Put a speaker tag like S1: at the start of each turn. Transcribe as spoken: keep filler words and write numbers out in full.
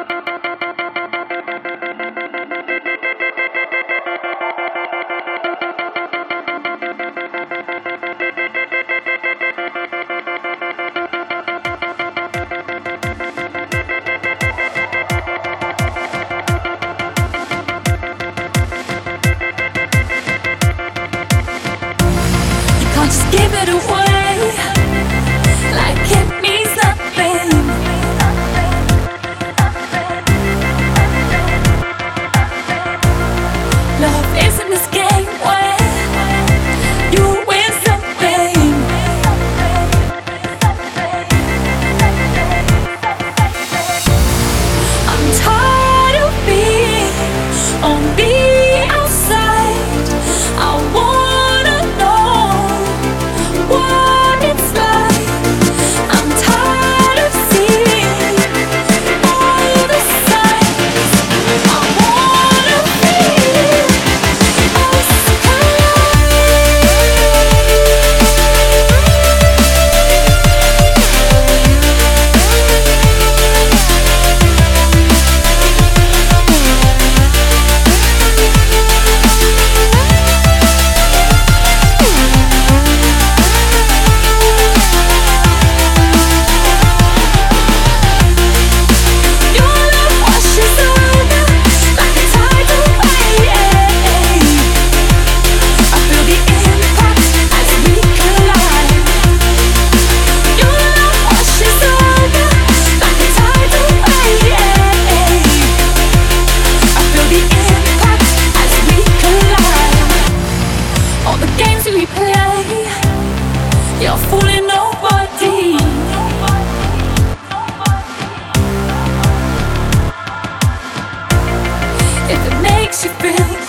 S1: Just give it away like it means nothing. Love isn't this game where you win something. I'm tired of being on the outside. I wanna know what it's like. I'm tired of seeing all the signs. I wanna feel us we play, you're fooling nobody. If it makes you feel